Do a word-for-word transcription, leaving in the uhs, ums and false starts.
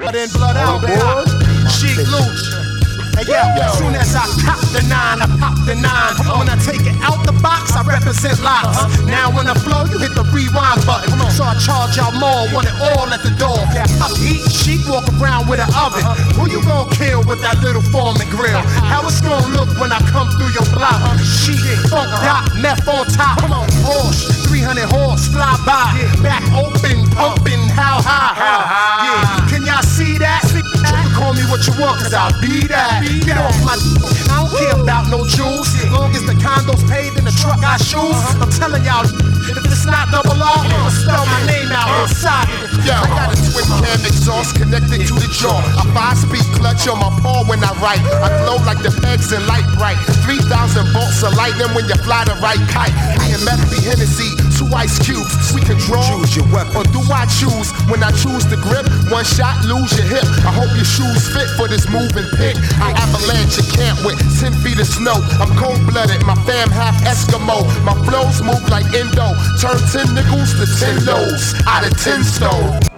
then blood out. Sheik Louch. Hey yo, as soon as I cop the nine, I pop the nine. When I take it out the box, I represent lots. Now when I flow, you hit the rewind button. So I charge y'all more, want it all at the door. I eat sheep, walk around with an oven. Who you gon' kill with that little Foreman grill? How it's gon' look when I come through your block? Sheep, funk dot, meth on top. Porsche, three hundred horse, fly by. Back open, pumping, how high? Yeah, can y'all see that? Call me what you want, cause I'll be that. Get off my I don't care about no jewels. Long as the condo's paid and the truck got shoes. I'm telling y'all, if it's not double R, I'ma spell my name out inside. Yo, I got a twin cam exhaust connected to the jaw. A five-speed clutch on my paw when I write. I glow like the pegs in light bright. three thousand bolts of lightning when you fly the right kite. Me and Meth be Hennessy, two ice cubes. We can draw, choose your weapon. Or do I choose? When I choose the grip, one shot, lose your hip. I hope your shoes fit for this moving pick. I avalanche your camp with ten feet of snow. I'm cold-blooded, my fam half Eskimo. My flows move like Indo. Turn ten nickels to ten loaves out of ten stove.